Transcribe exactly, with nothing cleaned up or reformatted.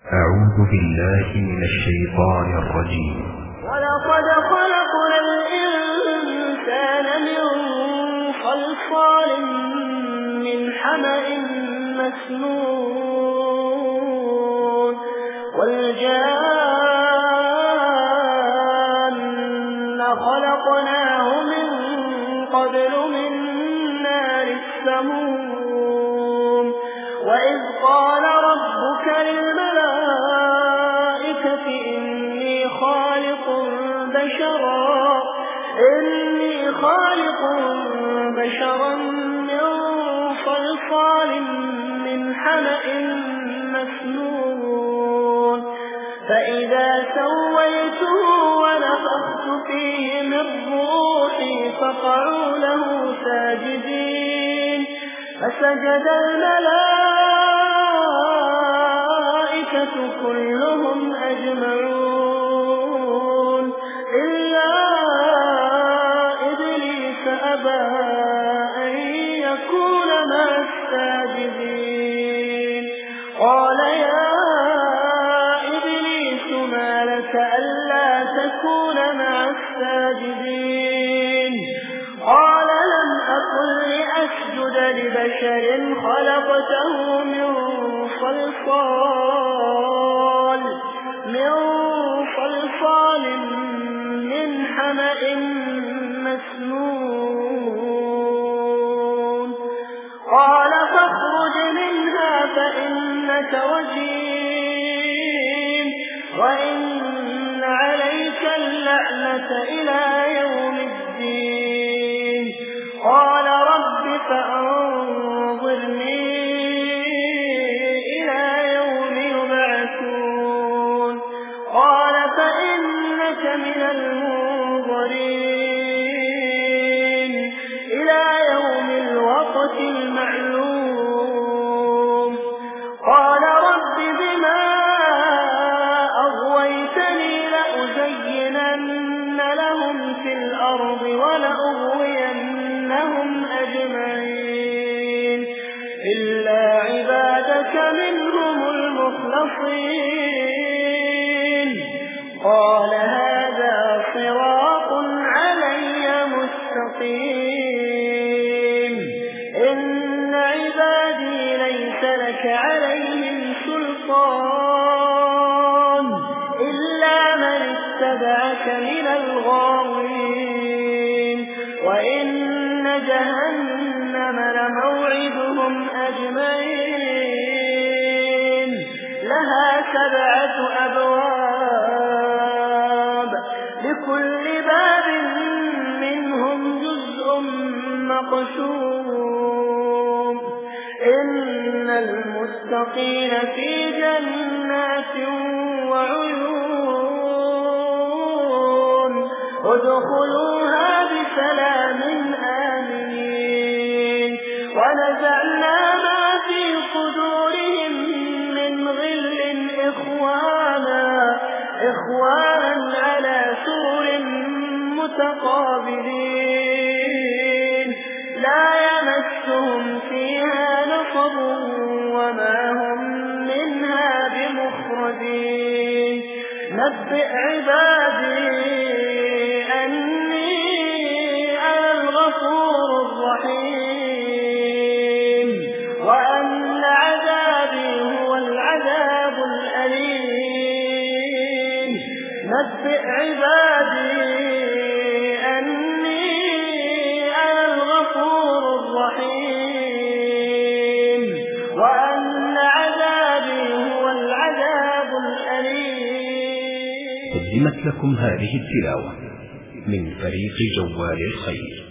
أعوذ بالله من الشيطان الرجيم. ولقد خلقنا الإنسان من صلصال من حمأ مسنون والجان خلقناه من قبل من نار السموم وإذ قال ربك للملائكة إني خالق بشرا إني خالق بشرا من صلصال من حمأ مسنون فإذا سويته ونفخت فيه من روحي فقعوا له ساجدين فسجد الملائكة كلهم أجمعون إلا إبليس أبى أن يكون مع الساجدين قال يا إبليس ما لك ألا تكون مع الساجدين قال لم أكن لأسجد لبشر خلقته من صلصال من صلصال من حمأ مسنون قال فاخرج منها فإنك رجيم وإن عليك اللعنة إلى يوم الدين قال رب فأنظرني إلى يوم يبعثون قال فإنك من المنظرين إلى يوم الوقت المعلوم قال رب بما أغويتني لأزينن لهم في الأرض ولأغوينهم أجمعين إلا عبادك منهم المخلصين قال هذا صراط علي مستقيم إن عبادي ليس لك عليهم سلطان إلا من اتبعك من الغاوين وإن جهنم لموعدهم أجمعين لها سبعة أبواب لكل باب منهم جزء مقسوم إن المتقين في جنات وعيون ادخلوها بسلام آمنين ونزعنا ما في صدورهم من غل إخوانا إخوانا على سرر متقابلين لا يمسهم فيها نصب وما هم منها بمخرجين نبئ عبادي أني أنا الغفور الرحيم وأن عذابي هو العذاب الأليم نبئ عبادي أني أنا الغفور الرحيم وأن عذابي هو العذاب الأليم. قدمت لكم هذه التلاوة من فريق جوال الخير.